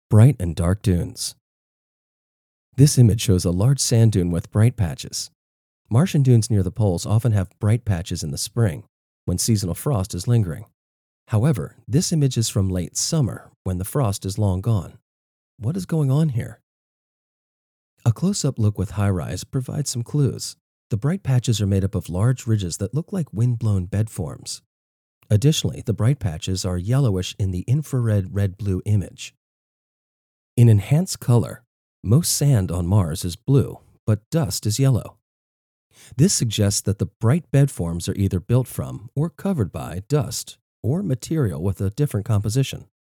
Bright and dark dunes. This image shows a large sand dune with bright patches. Martian dunes near the poles often have bright patches in the spring, when seasonal frost is lingering. However, this image is from late summer, when the frost is long gone. What is going on here? A close-up look with HiRISE provides some clues. The bright patches are made up of large ridges that look like wind-blown bed forms. Additionally, the bright patches are yellowish in the infrared red-blue image. In enhanced color, most sand on Mars is blue, but dust is yellow. This suggests that the bright bed forms are either built from or covered by dust or material with a different composition.